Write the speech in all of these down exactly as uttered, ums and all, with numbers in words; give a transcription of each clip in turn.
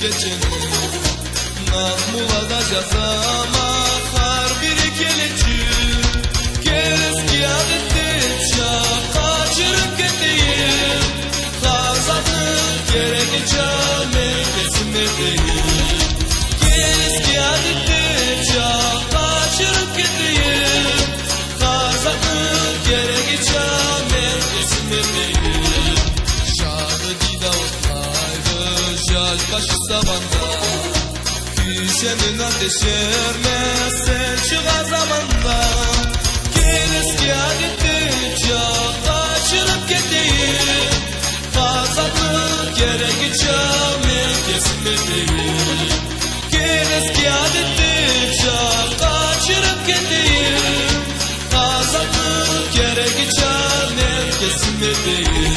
geçeni Nazmulada cazama har biri keleci Kereski adettir şaka çırıp geteyim Kazadı gerek çame kesim edeyim Kereski adettir şaka çırıp geteyim Kazadı gerek çame kesim edeyim Şadı dida otlaydı jal başı zamanda Düşenin ateşermezse çığa zamanda Kereski adettir çağa çırıp geteyim Kazanı gerek çame kesim edeyim Kereski adettir çağa çırıp geteyim Kazanı gerek çame kesim edeyim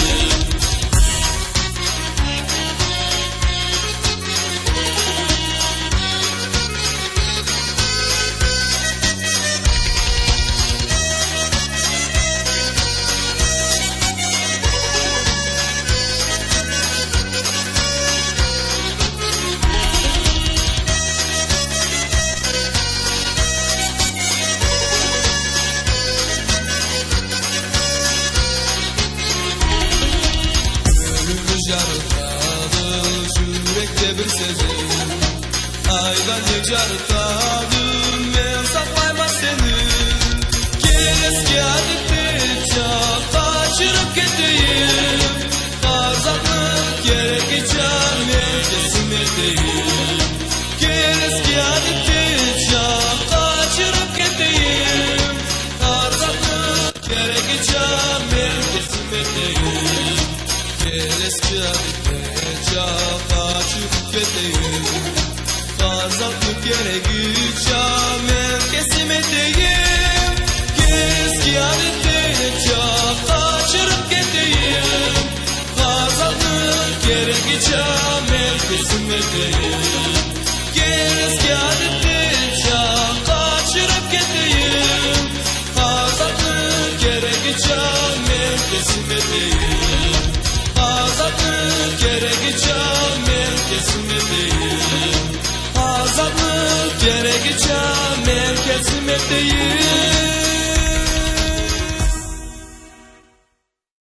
Jartadı yürekte bir sezim Aydan yecartadı men saklayma seni Kereski adettir çağa çırıp geteyim Kazanı gerek çame kesim edeyim Kereski adettir çağa çırıp geteyim Kazanı gerek çame kesim edeyim Kereski adettir çağa çırıp geteyim Kazanı gerek çame kesim edeyim Kereski adettir çağa çırıp geteyim Kazanı gerek çame kesim edeyim Kereski adettir çağa çırıp geteyim Kazanı gerek çame kesim edeyim Kazanı gerek çame kesim edeyim Kazanı gerek çame kesim edeyim